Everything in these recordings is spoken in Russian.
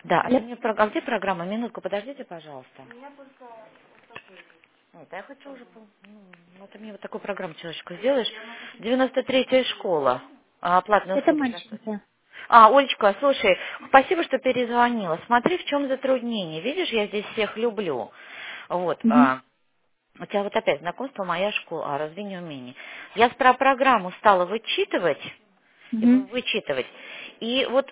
Да, а Алло. ты мне а где программа? Минутку, подождите, пожалуйста. Нет, а я хочу уже, ну, ты мне вот такую программу человечку сделаешь. 93-я школа. Платные Это услуги предоставить. мальченька. Олечка, слушай, спасибо, что перезвонила. Смотри, в чем затруднение. Видишь, я здесь всех люблю. Вот. Угу. У тебя вот опять знакомство, моя школа, развитие умений. Я про программу стала вычитывать, Угу. вычитывать. И вот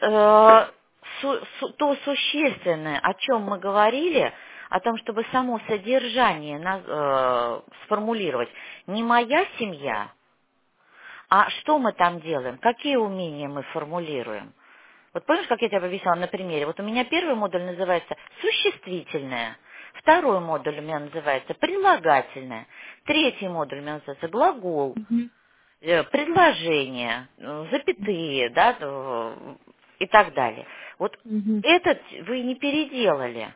то существенное, о чем мы говорили, о том, чтобы само содержание сформулировать, не моя семья, а что мы там делаем, какие умения мы формулируем. Вот помнишь, как я тебе объясняла на примере? Вот у меня первый модуль называется существительное, второй модуль у меня называется прилагательное, третий модуль у меня называется глагол, Угу. предложение, запятые, да, и так далее. Вот Угу. этот вы не переделали.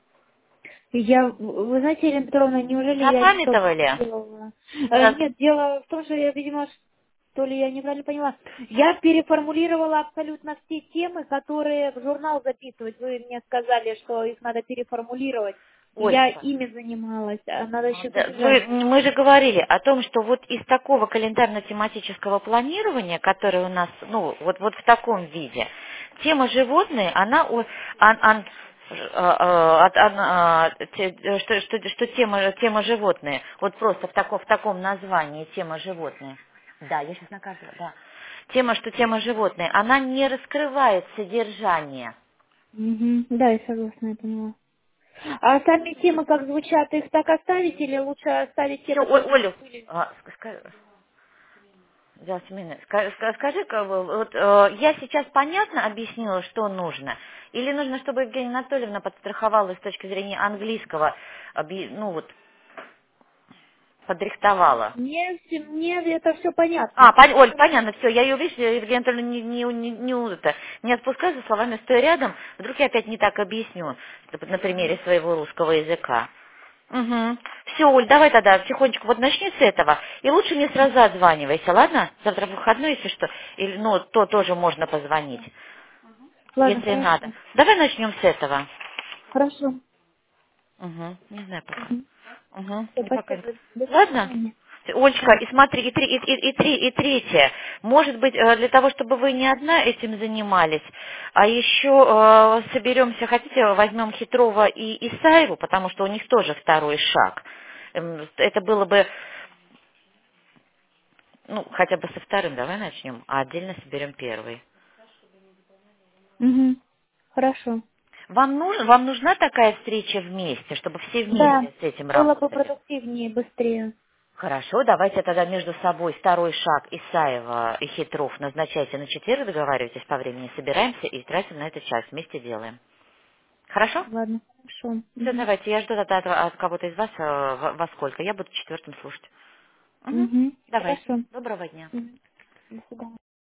Вы знаете, Елена Петровна, неужели я что-то Запамятовали? сделала? Да. Нет, дело в том, что я, видимо, то ли я неправильно поняла. Я переформулировала абсолютно все темы, которые в журнал записывать. Вы мне сказали, что их надо переформулировать. И я Олечка, ими занималась, а надо еще да, содержание. мы же говорили о том, что вот из такого календарно-тематического планирования, которое у нас, ну, вот в таком виде, тема животные, она, что тема животные, вот просто в таком названии тема животные. Да, я сейчас накажу, да. Тема животные, она не раскрывает содержание. Угу. Да, я согласна, я поняла. А сами темы, как звучат, их так оставить или лучше оставить те, Все, которые Олю, были? Жасмина, скажи, вот я сейчас понятно объяснила, что нужно, или нужно, чтобы Евгения Анатольевна подстраховала с точки зрения английского, ну вот, подрихтовала? Мне это все понятно. Оль, понятно, все, я ее, видишь, Евгения Анатольевна не отпускаю за словами, стоя рядом, вдруг я опять не так объясню, на примере своего русского языка. Угу. Все, Оль, давай тогда тихонечко вот начни с этого. И лучше мне сразу отзванивайся, ладно? Завтра выходной, если что. Или, ну, то тоже можно позвонить, Ладно, если надо. хорошо. Давай начнем с этого. Хорошо. Угу. Не знаю пока. Мгм. Угу. Всё, Не пока. спасибо. До Ладно? свидания. Олечка, Да. и смотри, и третье. Может быть, для того, чтобы вы не одна этим занимались, а еще соберемся, хотите, возьмем Хитрова и Исаеву, потому что у них тоже второй шаг. Это было бы, ну, хотя бы со вторым давай начнем, а отдельно соберем первый. Угу. Хорошо. Вам нужна такая встреча вместе, чтобы все Да. вместе с этим Было бы работали? продуктивнее, быстрее. Хорошо, давайте тогда между собой второй шаг Исаева и Хитров назначайте на четверг, договаривайтесь по времени, собираемся и тратим на это час, вместе делаем. Хорошо? Ладно, хорошо. Все, Угу. давайте, я жду тогда от кого-то из вас во сколько, я буду четвертым слушать. Угу. Угу. Давайте, Хорошо. доброго дня. Мгм. До свидания.